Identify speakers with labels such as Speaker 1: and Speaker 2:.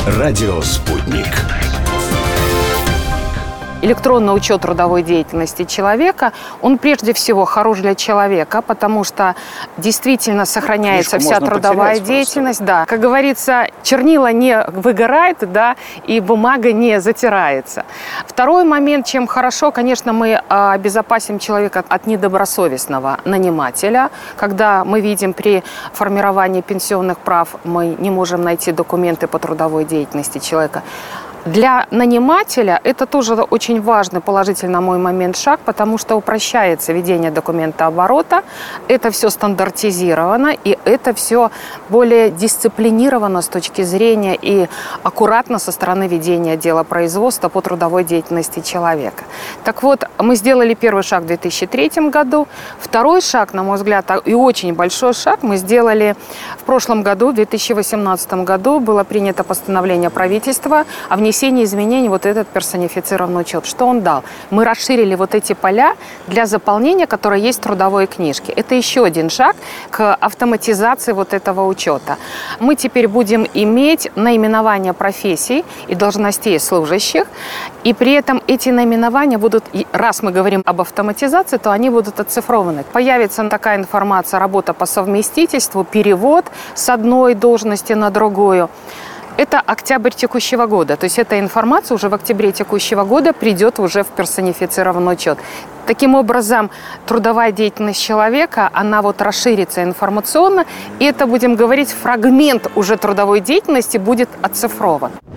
Speaker 1: Радио «Спутник».
Speaker 2: Электронный учет трудовой деятельности человека, он прежде всего хорош для человека, потому что действительно сохраняется вся трудовая деятельность. Да. Как говорится, чернила не выгорают, да, и бумага не затирается. Второй момент, чем хорошо, конечно, мы обезопасим человека от недобросовестного нанимателя. Когда мы видим при формировании пенсионных прав, мы не можем найти документы по трудовой деятельности человека. Для нанимателя это тоже очень важный положительный, на мой момент, шаг, потому что упрощается ведение документооборота, это все стандартизировано, и это все более дисциплинировано с точки зрения и аккуратно со стороны ведения дела производства по трудовой деятельности человека. Так вот, мы сделали первый шаг в 2003 году. Второй шаг, на мой взгляд, и очень большой шаг мы сделали в прошлом году, в 2018 году, было принято постановление правительства о внесении изменений вот этот персонифицированный учет. Что он дал? Мы расширили вот эти поля для заполнения, которые есть в трудовой книжке. Это еще один шаг к автоматизации вот этого учета. Мы теперь будем иметь наименование профессий и должностей служащих, и при этом эти наименования будут, раз мы говорим об автоматизации, то они будут оцифрованы. Появится такая информация: работа по совместительству, перевод с одной должности на другую. Это октябрь текущего года. То есть эта информация уже в октябре текущего года придет уже в персонифицированный учет. Таким образом, трудовая деятельность человека, она вот расширится информационно, и это, будем говорить, фрагмент уже трудовой деятельности будет оцифрован.